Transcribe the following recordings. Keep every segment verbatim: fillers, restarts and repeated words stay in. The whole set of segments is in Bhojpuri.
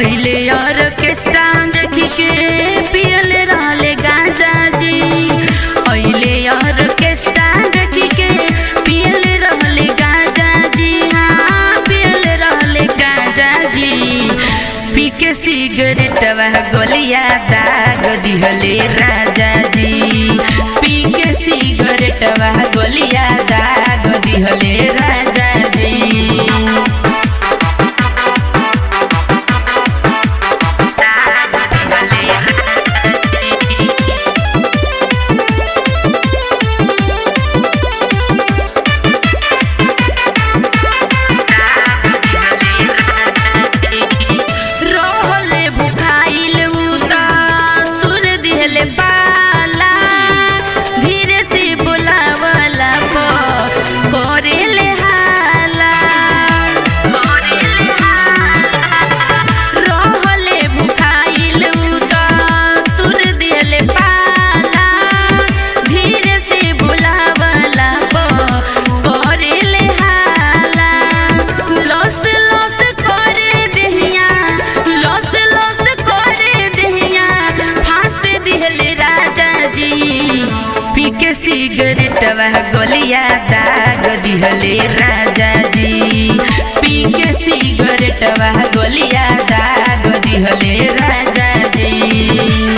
अइले ऑर्केस्ट्रा देखी के पियले रहले गांजा जी। अइले ऑर्केस्ट्रा देखी के पियले रहले गांजा जी। हाँ पियले रहले गांजा जी। पी के सिगरेटवा गोलिया दाग दिहले राजा जी। पी के सिगरेटवा गोलिया दाग दिहले राजा जी। सिगरेटवा गोलिया दाग दिहले राजा जी। पी के सिगरेटवा गोलिया दाग दिहले राजा जी।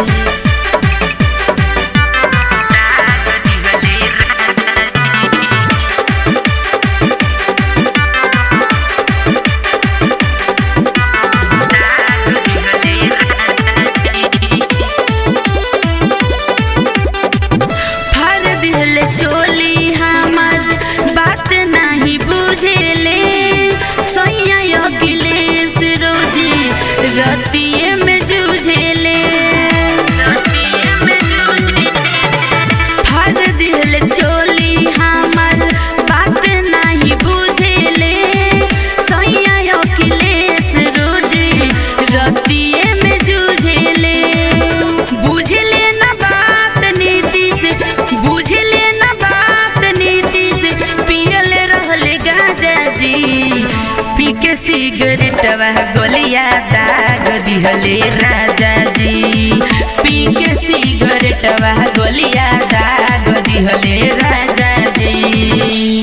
चोली हमार बात नहीं बुझेले सैया अखिलेश रोजी रतिये में जूझेले। रतिये में जूझेले फाड़ दिहले चोली हमार बात नहीं बुझेले सैया अखिलेश रोजी रतिये में जूझेले। बुझले ना बात नीति से बुझले पी के सिगरेटवा गोलिया दाग दिहले राजा जी। पी के सिगरेटवा गोलिया दाग दिहले राजा जी।